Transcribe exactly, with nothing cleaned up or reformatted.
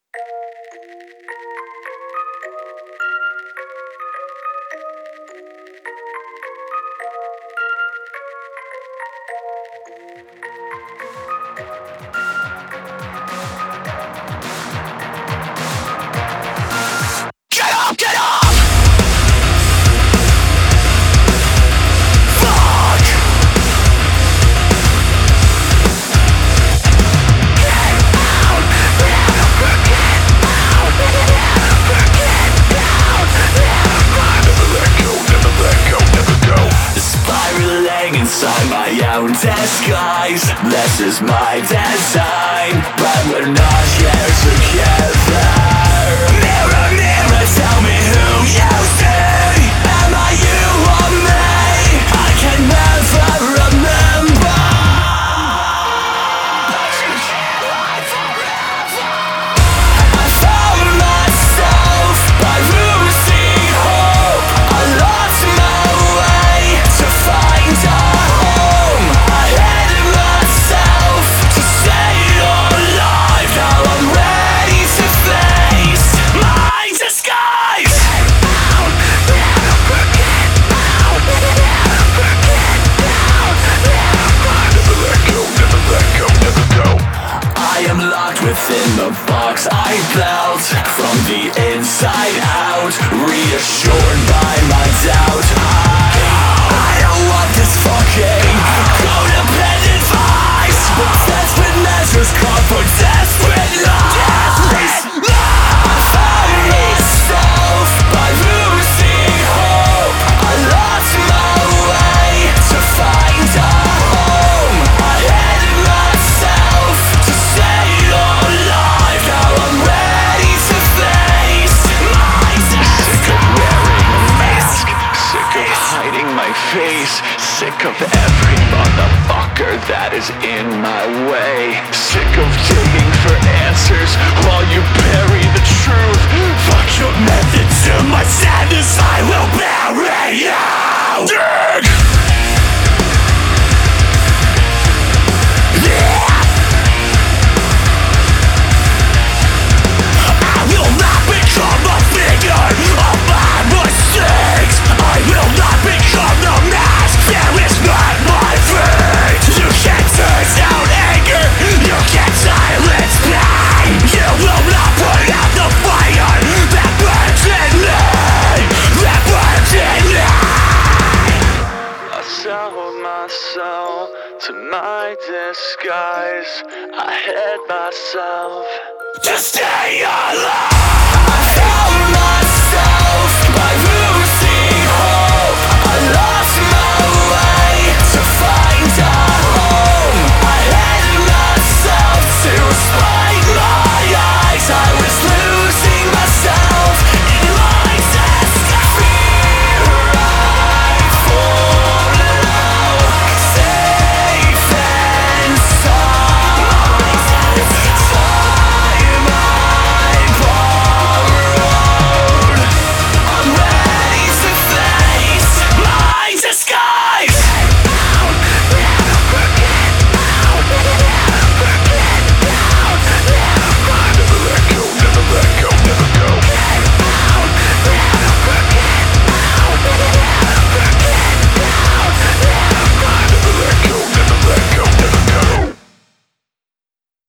Get up, get up! Inside my own disguise, this is my design, but we're not here together. Mirror, mirror, tell me who you see. Am I you or me? I can never remember. I found myself by losing hope. I lost my way to find a home. I hated myself to stay alive. Now I'm ready to face my disguise. Never let go, never let go, never go. I am locked within the box I built from the inside out, reassured by my doubt. I, I don't want this fucking codependent vice, but desperate measures call for desperate lies. I found myself by losing hope. I lost my way to find a home. I hated myself to stay alive. Now I'm ready to face my death. Sick of wearing a mask, sick of hiding my face, sick of every motherfucker that is in my way. Sick of digging for answers while you bury the truth. Fuck your methods to my sadness, I will bury you. Dig! I will not become a figure of my mistakes. I will not become the mask. There is not my fate. You can't turn down anger. You can't silence pain. You will not put out the fire that burns in me. That burns in me. I sold myself to my disguise. I hid myself to stay alive. I found